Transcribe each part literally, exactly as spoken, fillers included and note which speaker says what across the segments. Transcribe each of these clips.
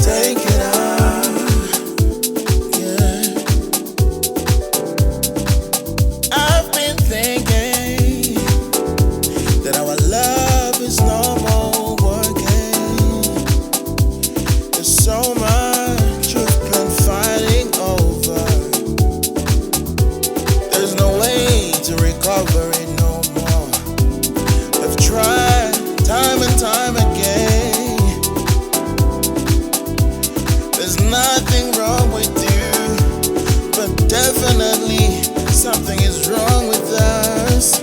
Speaker 1: take it out. Yeah. I've been thinking that our love is no more working. There's so much we've been fighting over. There's no way to recover it no more. I've tried time and time again. There's nothing wrong with you, but definitely something is wrong with us.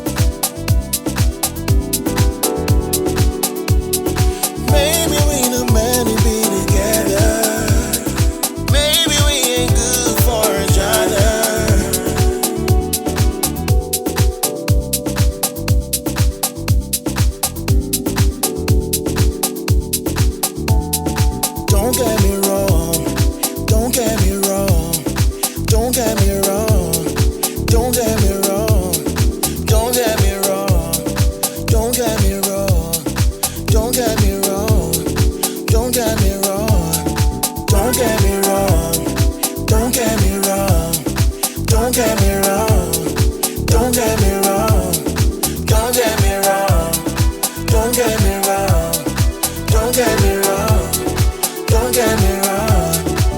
Speaker 1: Maybe we not meant to be together. Maybe we ain't good for each other. Don't get me wrong, don't get me wrong, don't get me wrong, don't get me wrong, don't get me wrong, don't get me wrong, don't get me wrong, don't get me wrong, don't get me wrong, don't get me wrong, don't get me wrong, don't get me wrong, don't get me wrong, don't get me wrong, don't get me wrong. Don't get me wrong.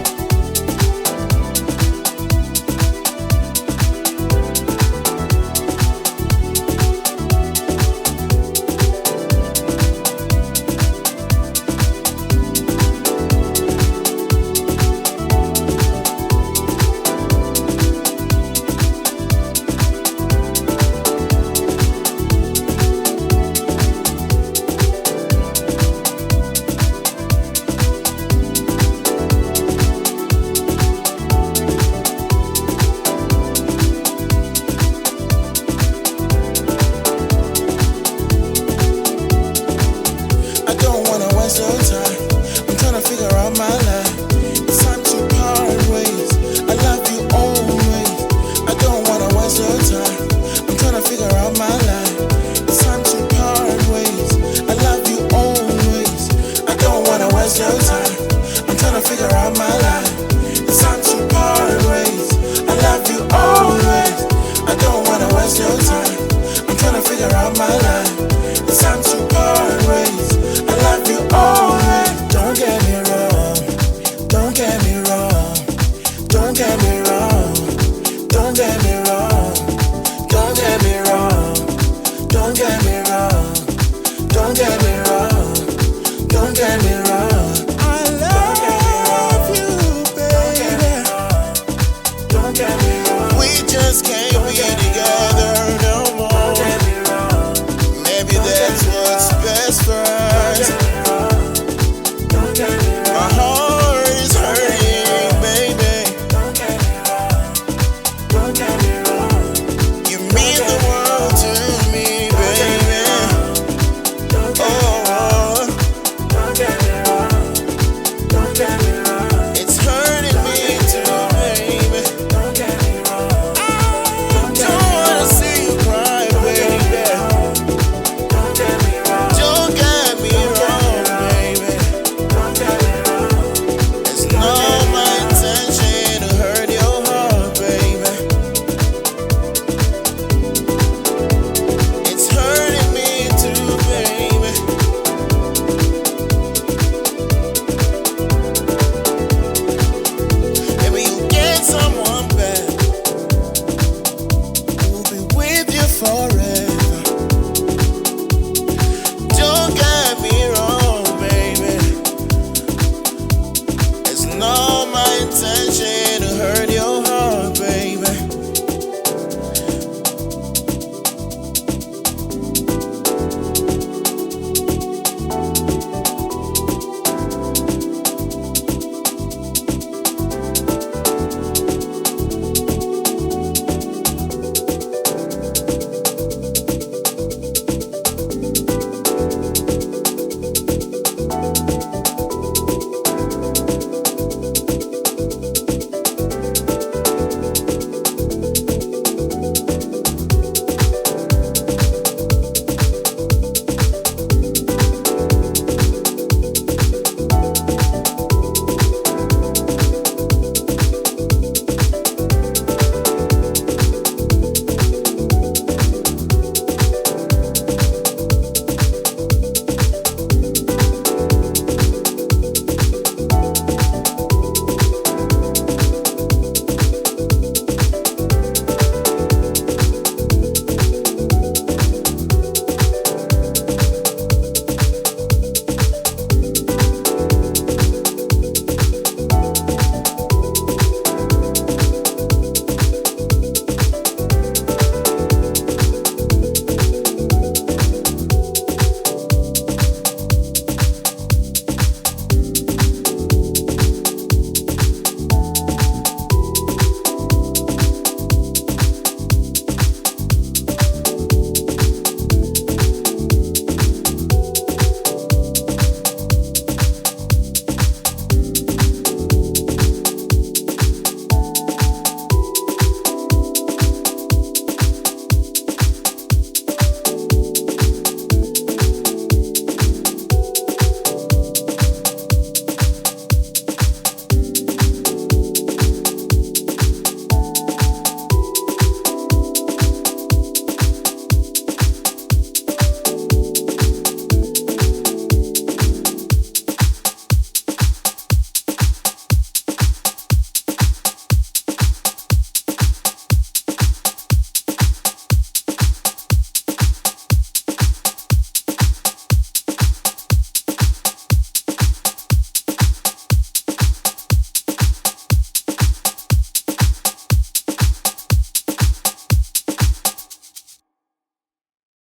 Speaker 1: Your time. I'm trying to figure out my life. It's time to part ways. I love you always. I don't wanna waste your time. I'm trying to figure out my life. It's time to part ways. I love you always. I don't wanna waste your time. I'm trying to figure out my life. It's time to part ways. I love you always. I don't wanna waste your time. I'm trying to figure out my life.